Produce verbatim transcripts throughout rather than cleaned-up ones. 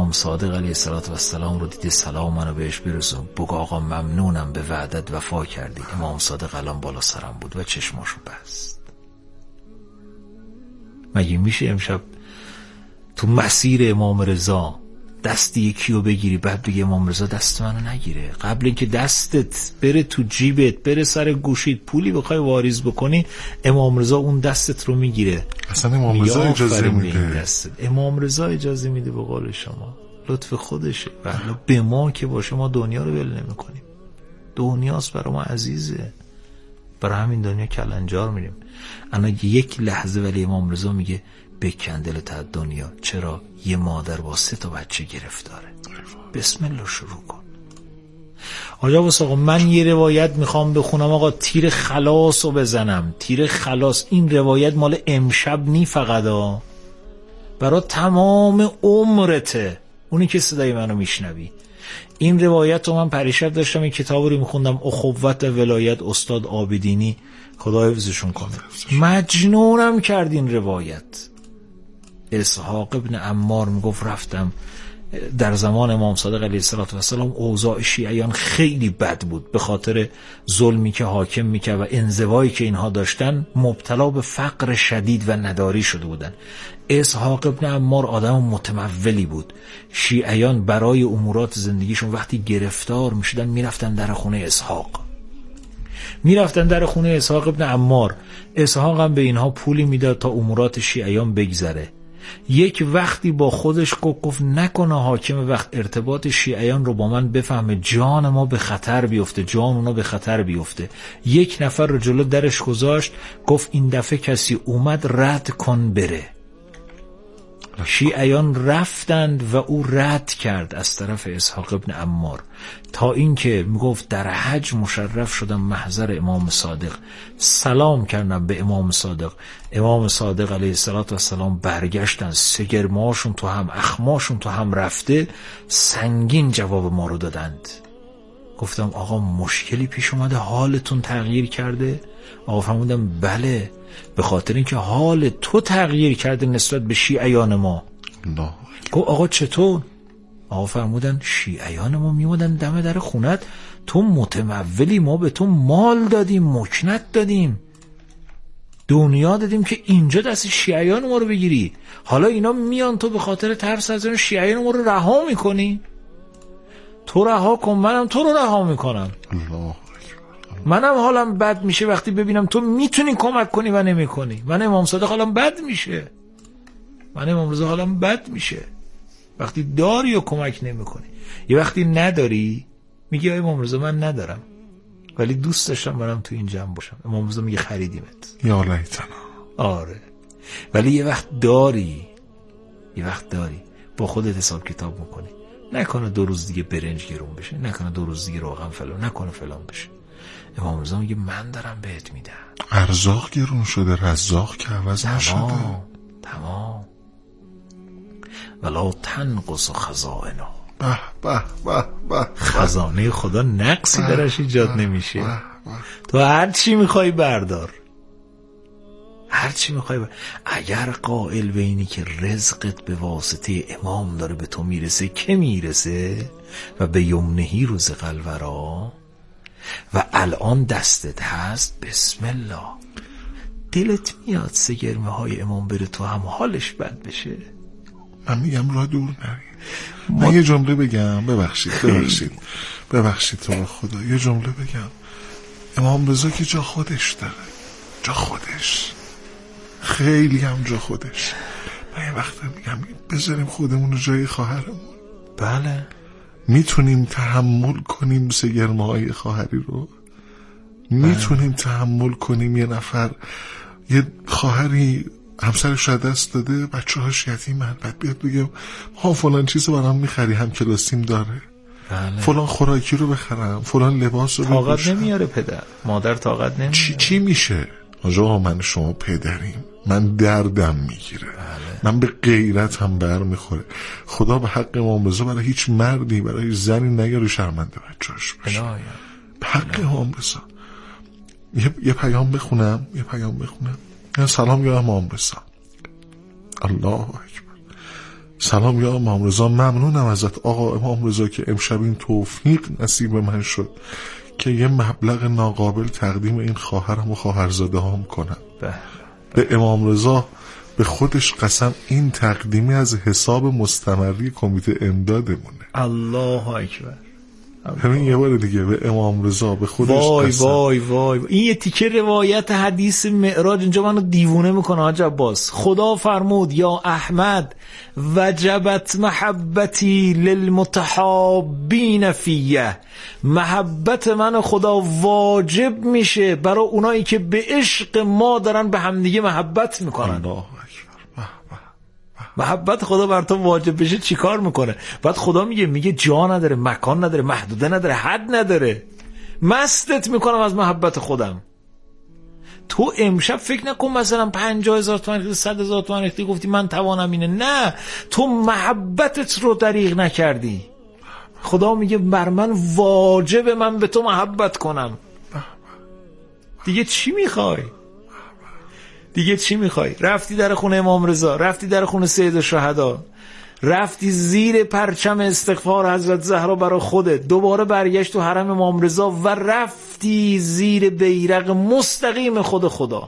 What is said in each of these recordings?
امام صادق علیه السلام رو دیده سلام منو بهش برسون، بگو آقا ممنونم به وعدت وفا کردی. امام صادق الان بالا سرم بود و چشماشو بست. مگه میشه امشب تو مسیر امام رضا دست یکی رو بگیری بعد بگی امام رضا دست منو نگیره؟ قبل اینکه دستت بره تو جیبت، بره سر گوشیت، پولی بخوای واریز بکنی، امام رضا اون دستت رو میگیره. اصلا امام رضا اجازه میده. امام رضا اجازه میده. به قول شما لطف خودشه. ولی به ما که باشه ما دنیا رو ول نمی‌کنیم. دنیاست برای ما عزیزه، برای همین دنیا کلنجار میریم. انا یک لحظه ولی امام رضا میگه بکن دلت از دنیا. چرا؟ یه مادر با سه تا بچه گرفتاره. بسم الله شروع کن. آقا بس آقا من یه روایت میخوام بخونم آقا، تیر خلاص رو بزنم. تیر خلاص این روایت مال امشب نی فقط ها، برای تمام عمرته، اونی که صدای منو میشنوی. این روایت رو من پریشب داشتم این کتاب رو میخوندم، اخوت و ولایت، استاد عابدینی خدا حفظشون کنه. مجنونم کرد این روایت. اسحاق ابن عمار میگفت رفتم در زمان امام صادق علیه السلام اوضاع شیعیان خیلی بد بود به خاطر ظلمی که حاکم میکرد و انزوایی که اینها داشتن، مبتلا به فقر شدید و نداری شده بودن. اسحاق ابن عمار آدم متمولی بود. شیعیان برای امورات زندگیشون وقتی گرفتار میشدن میرفتن در خونه اسحاق، میرفتن در خونه اسحاق ابن عمار. اسحاق هم به اینها پولی میداد تا امورات شیعیان بگذره. یک وقتی با خودش گفت نکنه حاکم وقت ارتباط شیعیان رو با من بفهمه جان ما به خطر بیفته، جان اونا به خطر بیفته. یک نفر رو جلو درش گذاشت، گفت این دفعه کسی اومد رد کن بره. شیعیان رفتند و او رد کرد از طرف اسحاق ابن عمار، تا اینکه میگفت در حج مشرف شدم محضر امام صادق، سلام کردم به امام صادق. امام صادق علیه السلام برگشتن، سگرماشون تو هم، اخماشون تو هم رفته، سنگین جواب ما رو دادند. گفتم آقا مشکلی پیش اومده، حالتون تغییر کرده؟ آقا فرمودم بله، به خاطر اینکه حال تو تغییر کرده نسبت به شیعیان ما. نه. گفت آقا چطور؟ آقا فرمودن شیعیان ما میمودن دم در خونت، تو متمولی، ما به تو مال دادیم، مکنت دادیم، دنیا دادیم که اینجا دست شیعیان ما رو بگیری. حالا اینا میان تو به خاطر ترس از اون شیعیان ما رو رها میکنی؟ تو رها کن، منم تو رو رها میکنم. الله. منم حالم بد میشه وقتی ببینم تو میتونی کمک کنی و نمی کنی. من امام صادق حالم بد میشه، من امام رضا حالم بد میشه وقتی داری و کمک نمی کنی. یه وقتی نداری میگی امام رضا من ندارم ولی دوست داشتم برم تو این جمع باشم. امام رضا میگه خریدیمت. یا لیتنا. آره. ولی یه وقت داری، یه وقت داری با خودت حساب کتاب میکنی، نکنه دو روز دیگه برنج گرون بشه، نکنه دو روز دیگه روغن فلان، نکنه فلان بشه. امام رضا میگه من دارم بهت میدم. ارزاق گرون شده، رزاق که عوض نشده. تمام تمام. ولا تنقص خزائنه. به به به به. خزانه خدا نقصی درش ایجاد نمیشه. بح بح. تو هر چی میخوای بردار، هر چی میخوای بردار. اگر قائل به اینی که رزقت به واسطه امام داره به تو میرسه، که میرسه و به یمنهی روز قلورا و الان دستت هست، بسم الله. دلت میاد سگرمه های امام بره تو هم حالش بد بشه؟ من میگم راه دور نری. من یه جمله بگم، ببخشید ببخشید ببخشید تو خدا، یه جمله بگم. امام رضا که جا خودش داره، جا خودش، خیلی هم جا خودش. من یه وقت میگم بذاریم خودمون رو جای خواهرمون. بله. میتونیم تحمل کنیم سگرمه های خواهری رو؟ میتونیم تحمل کنیم یه نفر، یه خواهری همسرش رو دست داده، بچه هاش یتیمن، بعد بیاد بگم ها فلان چیز رو برام میخری، هم کلاسیم داره، بله. فلان خوراکی رو بخرم، فلان لباس رو طاقت بپوشم. نمیاره پدر، مادر طاقت نمیاره. چی چی میشه؟ آجا من شما پدریم، من دردم میگیره. بله. من به غیرت هم بر میخوره. خدا به حق امام رضا برای هیچ مردی، برای زنی نگاره شرمنده بچه‌اش بشه. به حق امام رضا. یه،, یه پیام بخونم یه پیام بخونم سلام یا امام رضا. الله اکبر. سلام یا امام رضا، ممنونم ازت آقا امام رضا که امشب این توفیق نصیب من شد که یه مبلغ ناقابل تقدیم این خواهرم و خواهرزاده هم کنم. به امام رضا به خودش قسم این تقدیمی از حساب مستمری کمیته امدادمونه. الله اکبر. همین یه بار دیگه به امام رضا به خودش وای قسم. وای وای این یه تیکه روایت حدیث معراج اینجا منو دیوونه میکنه حاج عباس. خدا فرمود یا احمد وجبت محبتی للمتحابین فیه، محبت من خدا واجب میشه برای اونایی که به عشق ما دارن به همدیگه محبت میکنن. الله اکبر. محبت خدا بر تو واجب بشه چی کار میکنه؟ بعد خدا میگه میگه جا نداره، مکان نداره، محدوده نداره، حد نداره، مستت میکنم از محبت خودم. تو امشب فکر نکن مثلا پنجاه هزار تومن ریختی، صد هزار تومن ریختی گفتی من توانم اینه. نه، تو محبتت رو دریغ نکردی. خدا میگه بر من واجب من به تو محبت کنم. دیگه چی میخوای؟ دیگه چی میخوای؟ رفتی در خونه امام رضا، رفتی در خونه سید الشهدا، رفتی زیر پرچم استغفار حضرت زهرا برای خودت، دوباره برگشت تو حرم امام رضا و رفتی زیر بیرق مستقیم خود خدا.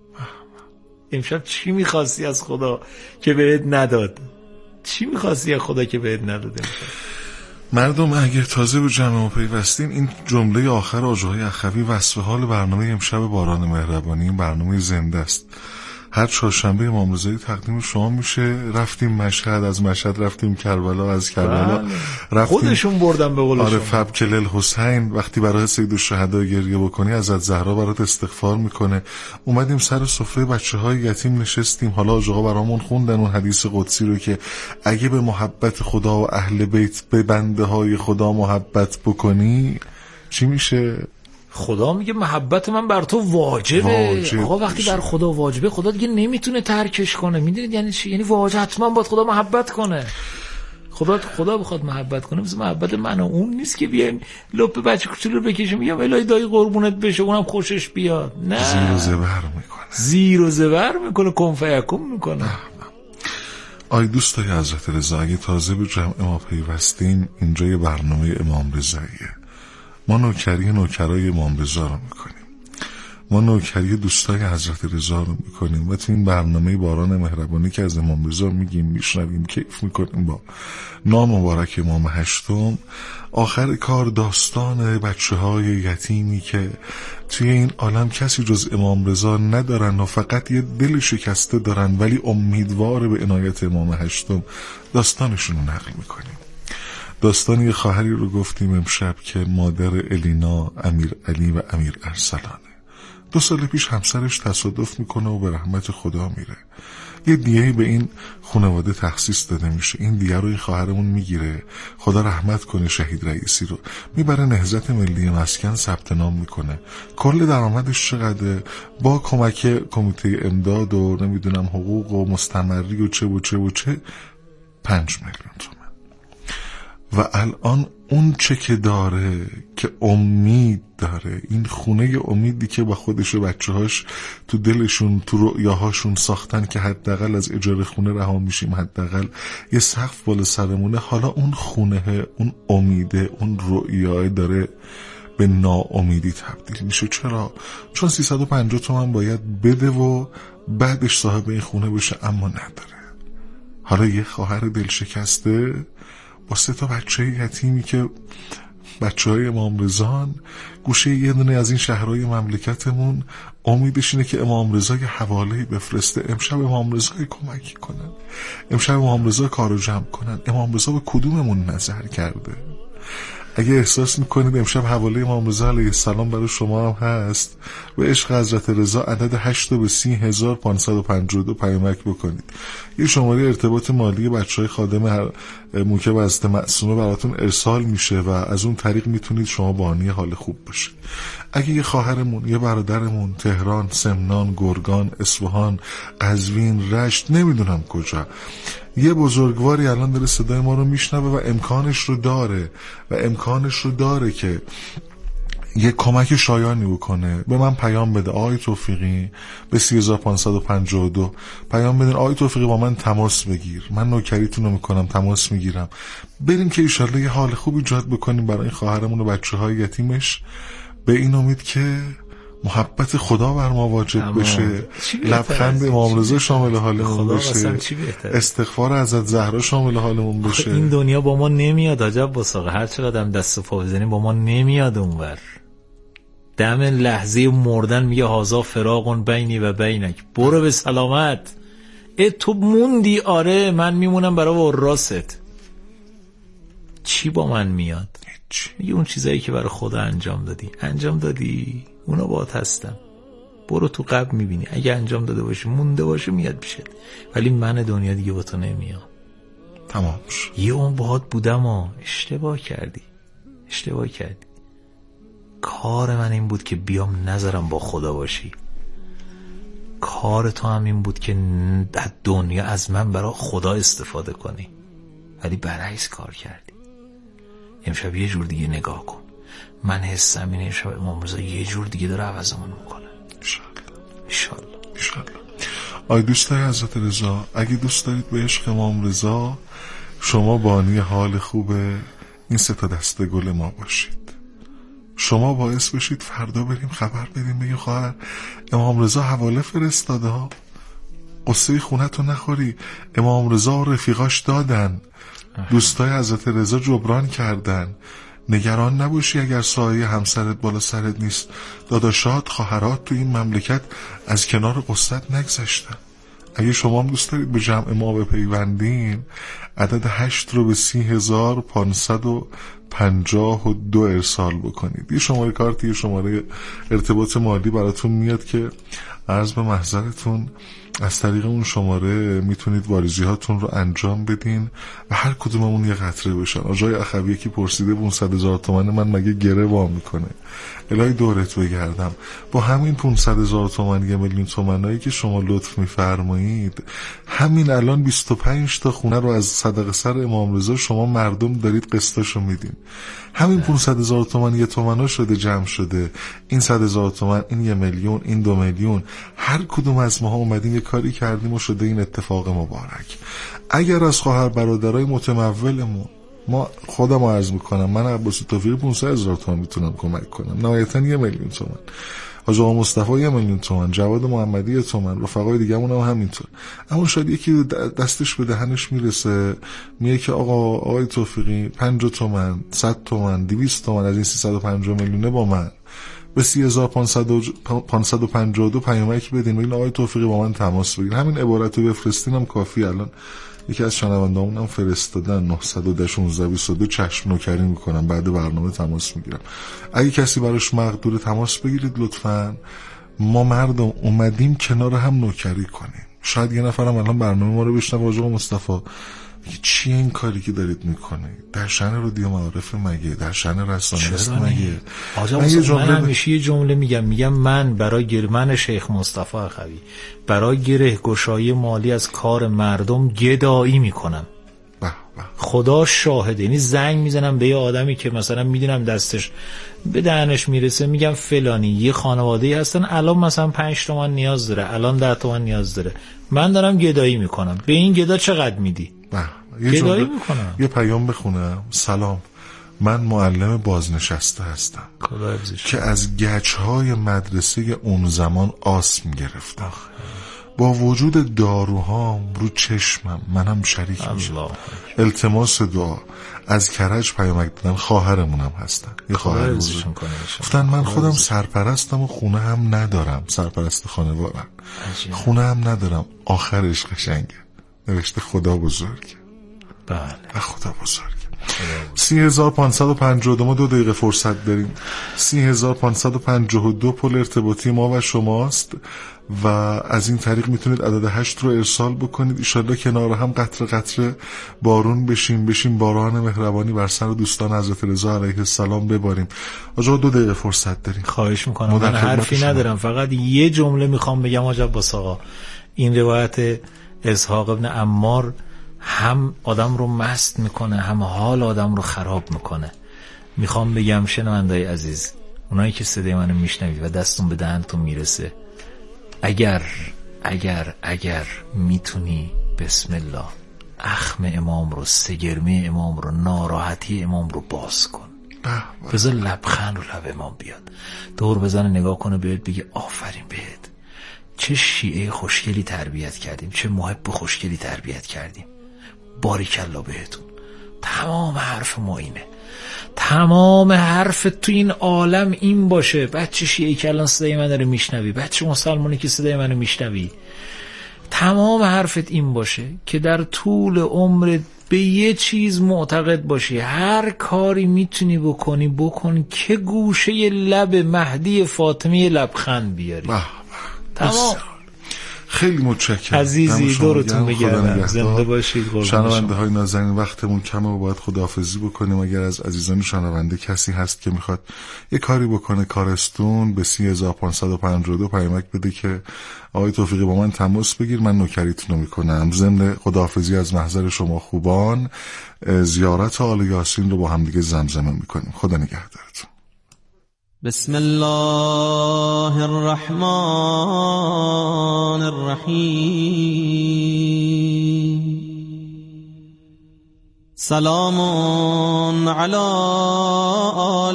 امشب چی میخواستی از خدا که بهت نداد؟ چی میخواستی از خدا که بهت نداد امشب؟ مردم اگر تازه به جمع ما پیوستین، این جمله آخر آجاهای اخوی وصف حال برنامه امشب باران مهربانی، این برنامه زنده است. هر چهارشنبه امام رضایی تقدیم شما میشه. رفتیم مشهد، از مشهد رفتیم کربلا، از کربلا رفتیم خودشون بردن به قول شما. آره فبکل الحسین. وقتی برای سید الشهدا گریه بکنی حضرت زهرا برات استغفار میکنه. اومدیم سر سفره بچه‌های یتیم نشستیم. حالا آقا برامون خوندن اون حدیث قدسی رو که اگه به محبت خدا و اهل بیت به بنده های خدا محبت بکنی چی میشه؟ خدا میگه محبت من بر تو واجبه. واجب آقا وقتی بر خدا واجبه، خدا دیگه نمیتونه ترکش کنه. میدونید یعنی چی؟ یعنی واجب حتما باید خدا محبت کنه. خدا خدا بخواد محبت کنه مثل محبت من و اون نیست که بیایم لپ بچه کوچولو رو بکشیم میگم الهی دایی قربونت بشه اونم خوشش بیاد. نه، زیر و زبر میکنه، زیر و زبر میکنه، کن فیکون میکنه. آی دوستای حضرت رضا، اگه تازه به جمع ما پیوستین، اینجا یه برنامه امام رضاییه. ما نوکری نوکرای امام رضا رو میکنیم، ما نوکری دوستای حضرت رضا رو میکنیم و تو این برنامه باران مهربانی که از امام رضا میگیم، میشنویم، کیف میکنیم با نام مبارک امام هشتم. آخر کار داستان بچه های یتیمی که توی این عالم کسی جز امام رضا ندارن و فقط یه دل شکسته دارن ولی امیدوار به عنایت امام هشتم، داستانشون رو نقل میکنیم. داستان یه خواهری رو گفتیم امشب که مادر الینا امیر علی و امیر ارسلانه. دو سال پیش همسرش تصادف میکنه و به رحمت خدا میره. یه دیهی به این خانواده تخصیص داده میشه. این دیه رو این خواهرمون میگیره، خدا رحمت کنه شهید رئیسی رو، میبره نهضت ملی مسکن ثبت نام میکنه. کل درآمدش چقدره؟ با کمک کمیته امداد و نمیدونم حقوق و مستمری و چه و چه و چه پنج میلیون تومان. و الان اون چه که داره که امید داره، این خونه امیدی که با خودش و بچه هاش تو دلشون تو رؤیاهاشون ساختن که حداقل از اجاره خونه رها میشیم، حداقل یه سقف بالا سرمونه، حالا اون خونه، اون امیده، اون رؤیاه داره به ناامیدی تبدیل میشه. چرا؟ چون سیصد و پنجاه تومن باید بده و بعدش صاحب این خونه بشه، اما نداره. حالا یه خواهر دل شکسته با سه تا بچه یتیمی که بچه های امام رضان، گوشه یه دونه از این شهرهای مملکتمون، امیدش اینه که امام رضا یه حواله‌ای بفرسته، امشب امام رضا کمکی کنن، امشب امام رضا کارو جمع کنن. امام رضا به کدوممون نظر کرده؟ اگه احساس میکنید امشب حواله امام رضا علیه السلام برای شما هم هست، به عشق حضرت رضا عدد هشت به سی هزار پانصد و پنجاه و دو پیامک بکنید. یه شماره ارتباط مالی بچهای خادم موکب حضرت معصومه براتون ارسال میشه و از اون طریق میتونید شما بانی حال خوب باشید. اگه یه خواهرمون، یه برادرمون تهران، سمنان، گرگان، اصفهان، قزوین، رشت، نمیدونم کجا، یه بزرگواری الان داره صدای ما رو میشنوه و امکانش رو داره و امکانش رو داره که یه کمک شایانی بکنه، به من پیام بده آقای توفیقی به سی هزار و پانصد و پنجاه و دو پیام بدین آقای توفیقی با من تماس بگیر، من نوکریتون رو میکنم، تماس میگیرم، بریم که ایشالله یه حال خوب ایجاد بکنیم برای این خواهرمون و بچه های یتیمش، به این امید که محبت خدا بر ما واجب بشه، لبخند امام رضا شامل حالمون بشه، استغفار حضرت زهرا شامل حالمون بشه. این دنیا با ما نمیاد عجب بساقه، هر چقدر هم دست و پا بزنیم با ما نمیاد اونور. دم لحظه مردن میگه هازا فراقون بینی و بینک، برو به سلامت. ای تو موندی، آره من میمونم برای وراست. چی با من میاد؟ میگه اون چیزایی که برای خدا انجام دادی انجام دادی، اونا باهات هستن، برو تو قبر میبینی، اگه انجام داده باشی مونده باشه میاد پیشت، ولی من دنیا دیگه با تو نمیام. تمام شد. یه اون باهات بودم و اشتباه کردی اشتباه کردی کار من این بود که بیام نظرم با خدا باشی، کار تو هم این بود که در دنیا از من برای خدا استفاده کنی، ولی برعکس کار کردی. امشب یه جور دیگه نگاه کن، من حسم اینه امشب امام رضا یه جور دیگه داره عوضمون میکنه. انشالله انشالله. آی دوستای حضرت رضا، اگه دوست دارید به عشق امام رضا شما بانی حال خوبه این سه تا دسته گل ما باشید، شما باعث بشید فردا بریم خبر بدیم بگیم خواهر امام رضا حواله فرستاده ها، قصه خونتو نخوری، امام رضا و رفیقاش دادن، دوستای حضرت رضا جبران کردن، نگران نباشی اگر سایه همسرت بالا سرت نیست، داداشات خواهرات تو این مملکت از کنار قصت نگذشتن. اگه شما هم دوست دارید به جمع ما بپیوندین، عدد هشت رو به سی هزار پانصد و پنجاه و دو ارسال بکنید. یه شماره کارت، یه شماره ارتباط مالی براتون میاد که عرض به محضرتون از طریق اون شماره میتونید واریزی هاتون رو انجام بدین و هر کدوممون یه قطره بشن. آجای اخوی که پرسیده پانصد هزار تومن من مگه گره وام میکنه؟ الهی دورت بگردم با همین پانصد هزار تومن، یه میلیون تومنایی که شما لطف میفرمایید، همین الان بیست و پنج تا خونه رو از صدقه سر امام رضا شما مردم دارید قسطاشو میدین. همین پانصد هزار تومن یه تومنا شده، جمع شده، این صد هزار تومن، این یه میلیون، این دو میلیون، هر کدوم از ماها اومدیم یه کاری کردیم و شده این اتفاق مبارک. اگر از خواهر برادرای متمولمون، ما خودم عرض میکنم، من عباس توفیقی پانصد هزار تومن میتونم کمک کنم، نهایتا یه میلیون تومن، حاج آقا مصطفی یه میلیون تومن، جواد محمدی یه تومن، رفقای دیگه‌مون هم همینطور. اما شاید یکی دستش به دهنش میرسه میگه که آقا آقای توفیقی پنجاه تومن، صد تومن، دویست تومن از این سیصد و پنجاه میلیونه با من به سی هزار پانصد و پنجاه و دو پیامک بدین و این آقای توفیقی با من تماس بگیر. همین عبارت رو بفرستین هم کافی. الان یکی از شنوندهامون هم فرستادن نهصد و ده شانزده بیست و دو، چشم نوکری میکنم، بعد برنامه تماس میگیرم. اگه کسی براش مقدور تماس بگیرید لطفاً. ما مردم اومدیم کنار هم نوکری کنیم. شاید یه نفرم الان برنامه ما رو بشنوه، آقا مصطفی چیه این کاری که دارید میکنید؟ در شأن رادیو معارف مگه؟ در شأن رسانه است مگه؟ آقا من, من همیشه یه جمله میگم، میگم من برای گرمن شیخ مصطفی اخوی برای گره گشایی مالی از کار مردم گدایی میکنم. به به. خدا شاهده. یعنی زنگ میزنم به یه آدمی که مثلا میدونم دستش به دهنش میرسه، میگم فلانی یه خانواده‌ای هستن الان مثلا پنج تومن نیاز داره، الان ده تومن نیاز داره، من دارم گدایی میکنم، به این گدا چقدر میدی؟ یه جمله یه پیام بخونم. سلام، من معلم بازنشسته هستم که از گچهای مدرسه اون زمان آس میگرفتم. با وجود داروهام رو چشمم منم شریک میشم. التماس دعا. از کرج پیامک دادن، خواهرمونم هستن، یه خواهر بزرگ گفتن من خودم سرپرستم و خونه هم ندارم، سرپرست خانواده‌ام، خونه هم ندارم. آخرش قشنگه، نوشته خدا بزرگه. بله خدا بزرگ. سی هزار پانصد و پنجاه و دو، ما دو دقیقه فرصت داریم. سی هزار پانصد و پنجاه و دو پل ارتباطی ما و شماست و از این طریق میتونید عدد هشت رو ارسال بکنید. ایشالله کنار هم قطره قطره بارون بشیم بشیم باران مهربانی بر سر دوستان حضرت رضا علیه السلام بباریم. آجا دو دقیقه فرصت داریم. خواهش میکنم، من حرفی شما. ندارم، فقط یه جمله میخوام بگم. آجا باس آقا، این روایت اسحاق ابن عمار هم آدم رو مست میکنه هم حال آدم رو خراب میکنه. میخوام بگم شنونده‌ی عزیز، اونایی که صدای منو میشنوید و دستون به دهنتون میرسه، اگر اگر اگر میتونی بسم الله اخم امام رو، سگرمی امام رو، ناراحتی امام رو باز کن، بذار لبخند رو لب امام بیاد، دور بزنه نگاه کنه بهت بگه آفرین بهت، چه شیعه خوشگلی تربیت کردیم، چه محب خوشگلی تربیت کردیم، باریکلا بهتون. تمام حرف ما اینه، تمام حرف تو این عالم این باشه. بچه شیعه که الان صدای من داره میشنوی، بچه مسلمانی که صدای منو میشنوی، تمام حرفت این باشه که در طول عمرت به یه چیز معتقد باشی، هر کاری میتونی بکنی بکن که گوشه لب مهدی فاطمی لبخند بیاری. تمام. خیلی متشکرم عزیزی، دورتون بگردم، زنده باشید. شنونده های نازنین، وقتمون کمه و باید خداحافظی بکنیم. اگر از عزیزان شنونده کسی هست که میخواد یه کاری بکنه، کارستون به سی هزار و پانصد و پنجاه و دو پیامک بده که آقای توفیقی با من تماس بگیر، من نوکریتون رو میکنم. ضمن خداحافظی از محضر شما خوبان، زیارت آل یاسین رو با هم دیگه زمزمه میکنیم. خدا نگهدارتون. بسم الله الرحمن الرحیم. سلام علی آل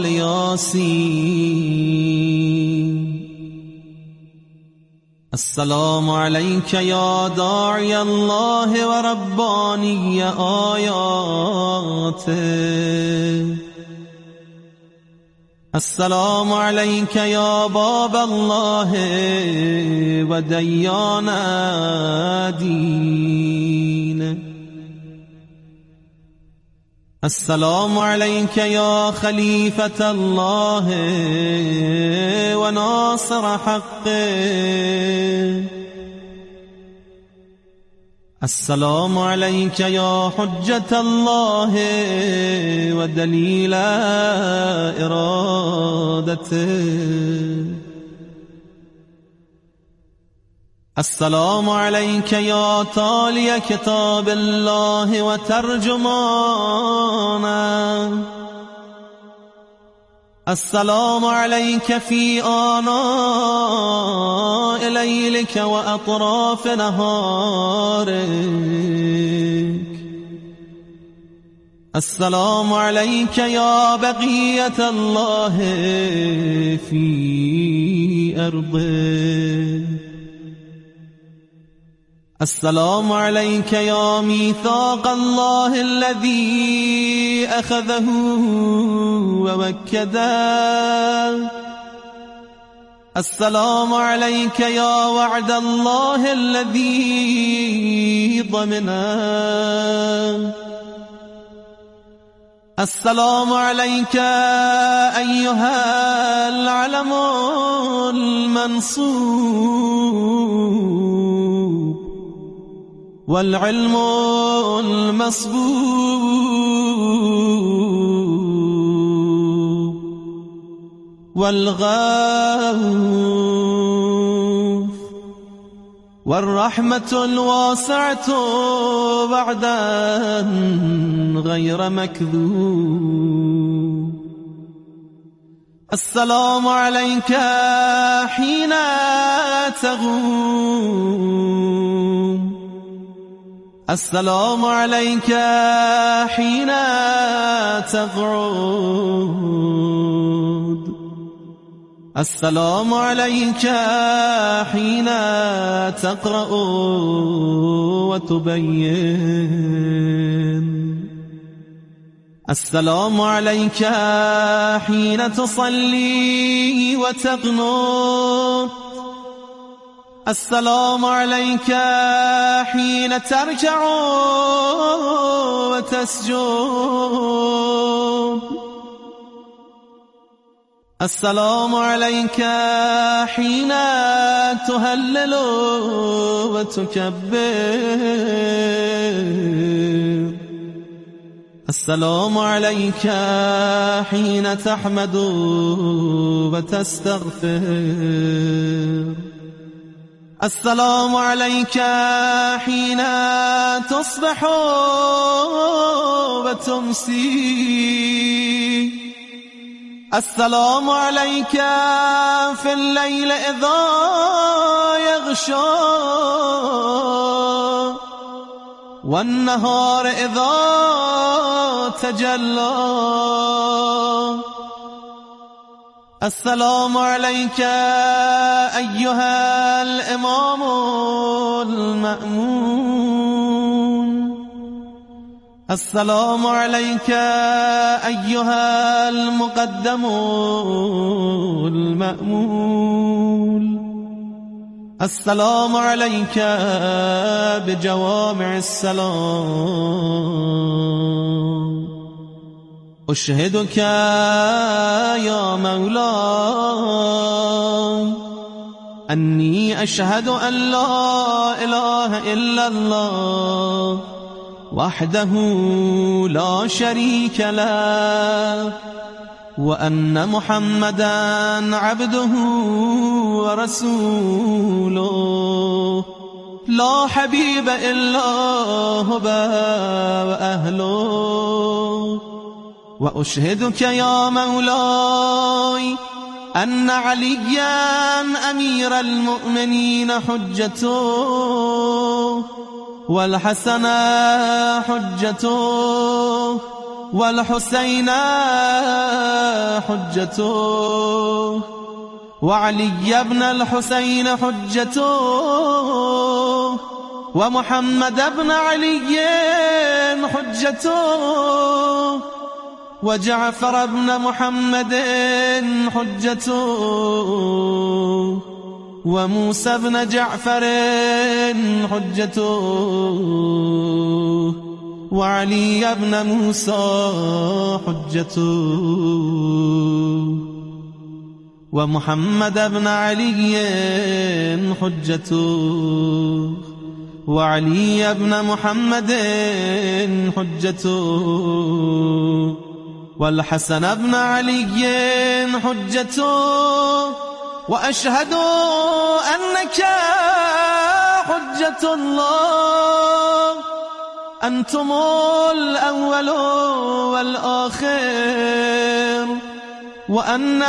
یاسین. السلام علیک یا داعی الله و ربانی آیاته. السلام علیک یا باب الله و دیان دین. السلام علیک یا خلیفة الله و ناصر حق. السلام علیک یا حجة الله و دلیل ارادته. السلام علیک یا تالی کتاب الله و ترجمانه. السلام علیک فی آناء لیلک و اطراف نهارک. السلام علیک یا بقیة الله فی ارضه. السلام علیک یا میثاق الله الذي اخذه ووكده. السلام علیک یا وعد الله الذي ضمنه. السلام علیک ایها العلم المنصوب والعلم المصبوب والغوث والرحمة الواسعة بعدا غير مكذوب. السلام عليك حين تغوم. السلام عليك حين تقعد. السلام عليك حين تقرأ وتبين. السلام عليك حين تصلي وتقنط. السلام عليك حين تركع وتسجد. السلام عليك حين تهلل وتكبر. السلام عليك حين تحمد وتستغفر. السلام عليك حين تصبح وتمسي. السلام عليك في الليل إذا يغشى والنهار إذا تجلى السلام عليك أيها الإمام المأمون السلام عليك أيها المقدم المأمول السلام عليك بجوامع السلام أشهدك يا مولاي أني أشهد أن لا إله إلا الله وحده لا شريك له وأن محمدا عبده ورسوله لا حبيب إلا هو وأهله وأشهدك يا مولاي أن عليا أمير المؤمنين حجته والحسن حجته والحسين حجته وعلي بن الحسين حجته ومحمد بن علي حجته وجعفر بن محمد حجته وموسى بن جعفر حجته وعلي بن موسى حجته ومحمد بن علي حجته وعلي بن محمد حجته والحسن بن علي حجته وأشهد أنك حجة الله أنتم الأول والآخر وأن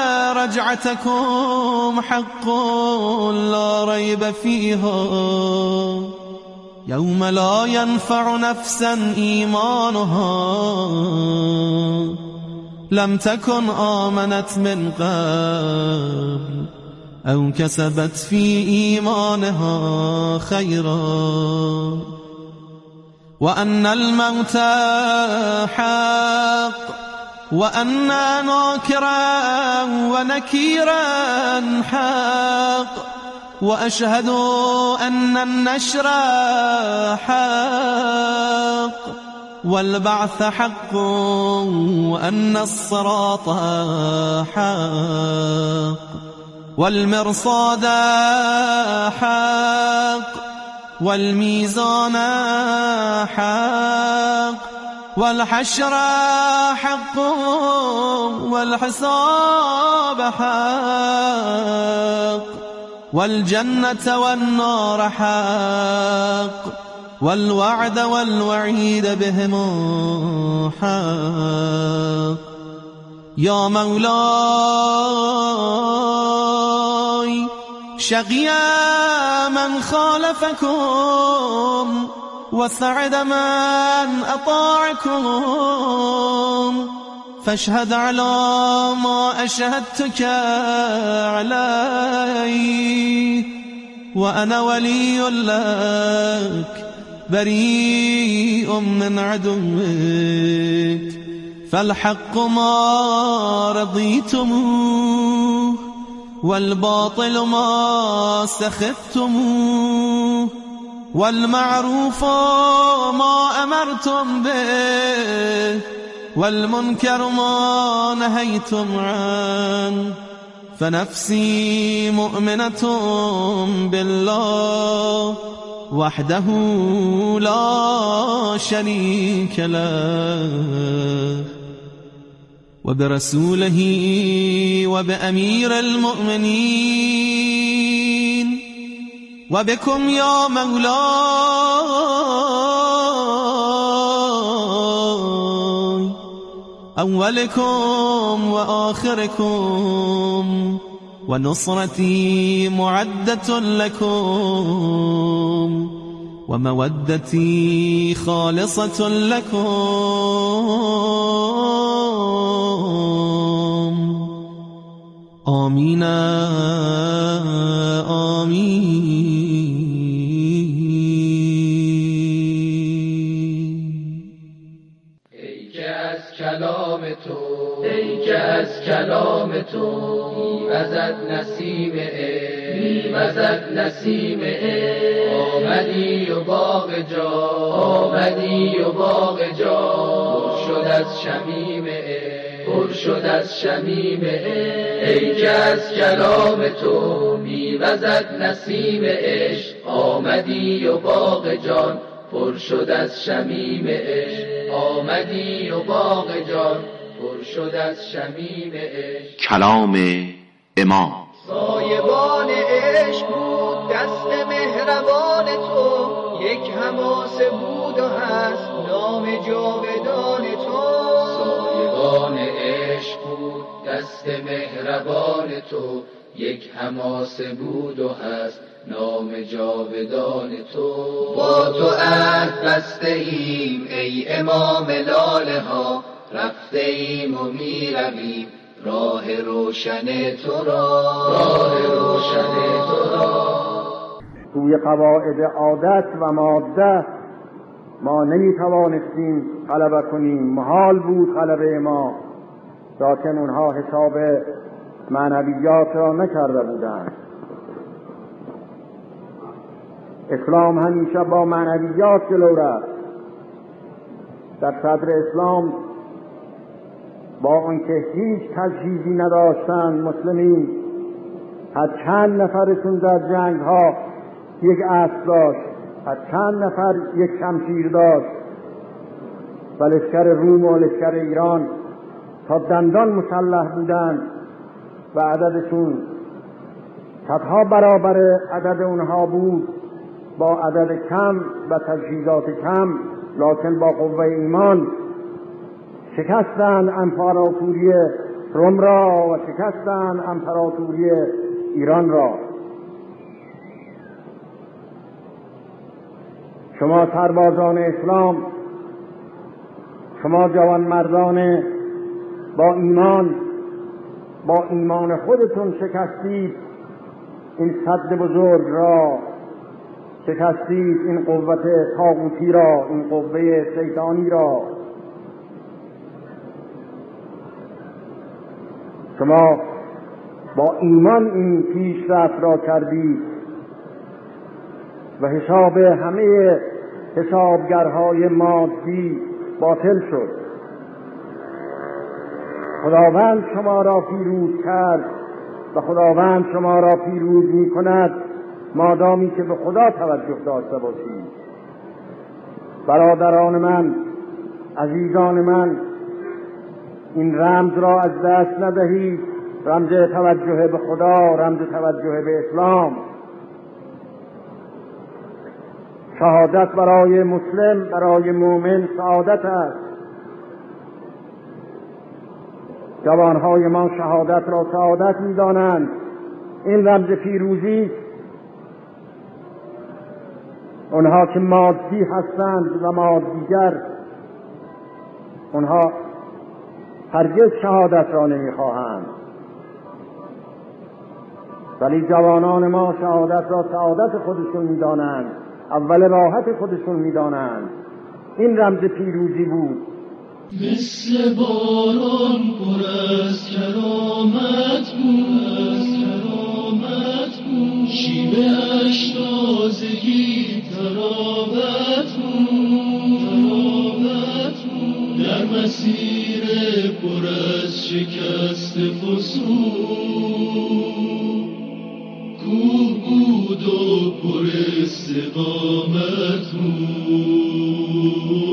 رجعتكم حق لا ريب فيها يوم لا ينفع نفسا إيمانها لم تكن آمنت من قبل أو كسبت في إيمانها خيرا وأن الموت حق وأن ناكرا ونكيرا حق وأشهد أن النشر حق والبعث حق وأن الصراط حق والمرصاد حق والميزان حق والحشر حق والحساب حق والجنة والنار حق والوعد والوعيد بهم حق يا مولاي شقي من خالفكم وسعد من أطاعكم فاشهد على ما أشهدتك عليه وأنا ولي لك بريء من عدوك فالحق ما رضيتموه والباطل ما سخفتموه والمعروف ما أمرتم به والمنكر ما نهيتم عنه فنفسي مؤمنة بالله وحده لا شريك له وبرسوله وبأمير المؤمنين وبكم يا مولاي أولكم وآخركم ونصرتي معدة لكم ومودتي خالصة لكم. آمین آمین. ای که از کلام تو ای که از کلام تو میوزد نسیم عشق میوزد نسیم عشق آمدی و باغ جا آمدی و باغ جا پر شد از شمیم عشق پر شد از شمیم عشق. ای که از کلام تو میوزد نسیم عشق آمدی و باغ جان پر شد از شمیم عشق آمدی و باغ جان پر شد از شمیم عشق. کلام امام سایبان عشق بود دست مهربان تو یک حماسه بود و هست نام جاودان تو. سایبان عشق بود دست مهربان تو یک حماسه بود و هست نام جاودان تو. با تو عهد بسته ایم ای امام لاله ها رفته ایم و می رویم راه روشن تو را راه روشن تو را. توی قواعد عادت و ماده ما نمی توانستیم غلبه کنیم، محال بود غلبه ما، لکن اونها حساب معنویات را نکرده بودند. اسلام همیشه با معنویات جلو رفت. در صدر اسلام با آنکه هیچ تجهیزی نداشتند مسلمین، هر چند نفرشون در جنگ ها یک اسب داشت، هر چند نفر یک شمشیر داشت و لشکر روم و لشکر ایران تا دندان مسلح بودند و عددشون صدها برابر عدد اونها بود با عدد کم و تجهیزات کم، لکن با قوه ایمان شکستند امپراتوری روم را و شکستند امپراتوری ایران را. شما سربازان اسلام، شما جوان مردان با ایمان، با ایمان خودتون شکستید این سد بزرگ را، شکستید این قوت طاغوتی را، این قوه شیطانی را. شما با ایمان این پیشرفت را کردید و حساب همه حسابگرهای مادی باطل شد. خداوند شما را پیروز کرد و خداوند شما را پیروز می کند مادامی که به خدا توجه داشته باشید. برادران من، عزیزان من، این رمز را از دست ندهید، رمز توجه به خدا، رمز توجه به اسلام. شهادت برای مسلم، برای مؤمن سعادت است. جوانهای ما شهادت را سعادت می دانند. این رمز پیروزی. اونها که مادی هستند و مادیگر، اونها هرگز شهادت را نمی خواهند، ولی جوانان ما شهادت را سعادت خودشون می دانند، اول راحت خودشون می دانند. این رمز پیروزی بود. مثل باران پر از کرامت بود، کرامت بود، شیوه اش تازگی تراوت بود، تراوت بود، در مسیر پر از شکست فسون، کوه بود و پر استقامت بود.